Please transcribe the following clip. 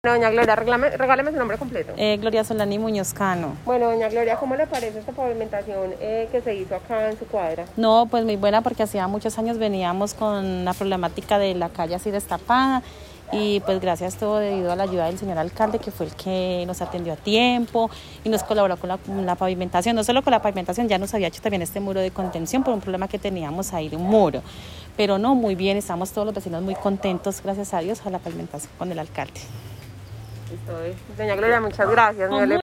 Bueno, doña Gloria, regáleme su nombre completo. Gloria Solani Muñoz Cano. Bueno, doña Gloria, ¿cómo le parece esta pavimentación que se hizo acá en su cuadra? No, pues muy buena porque hacía muchos años veníamos con la problemática de la calle así destapada y pues gracias todo debido a la ayuda del señor alcalde, que fue el que nos atendió a tiempo y nos colaboró con la pavimentación. No solo con la pavimentación, ya nos había hecho también este muro de contención por un problema que teníamos ahí de un muro. Pero no, muy bien, estamos todos los vecinos muy contentos, gracias a Dios, a la pavimentación con el alcalde. Listo, doña Gloria, muchas gracias.